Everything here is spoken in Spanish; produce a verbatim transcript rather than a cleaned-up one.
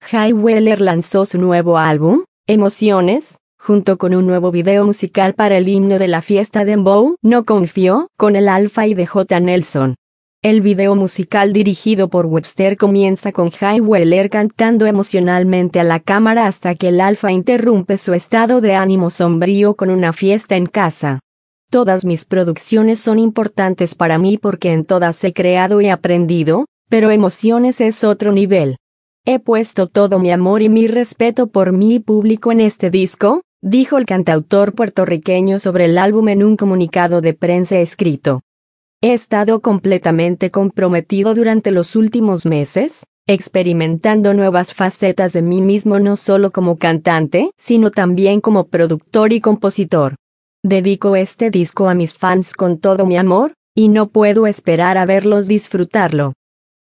Jay Wheeler lanzó su nuevo álbum, Emociones, junto con un nuevo video musical para el himno de la fiesta Dembow, No Confío, con el Alfa y D J Nelson. El video musical dirigido por Webster comienza con Jay Wheeler cantando emocionalmente a la cámara hasta que el Alfa interrumpe su estado de ánimo sombrío con una fiesta en casa. Todas mis producciones son importantes para mí porque en todas he creado y aprendido, pero Emociones es otro nivel. He puesto todo mi amor y mi respeto por mi público en este disco, dijo el cantautor puertorriqueño sobre el álbum en un comunicado de prensa escrito. He estado completamente comprometido durante los últimos meses, experimentando nuevas facetas de mí mismo no solo como cantante, sino también como productor y compositor. Dedico este disco a mis fans con todo mi amor, y no puedo esperar a verlos disfrutarlo.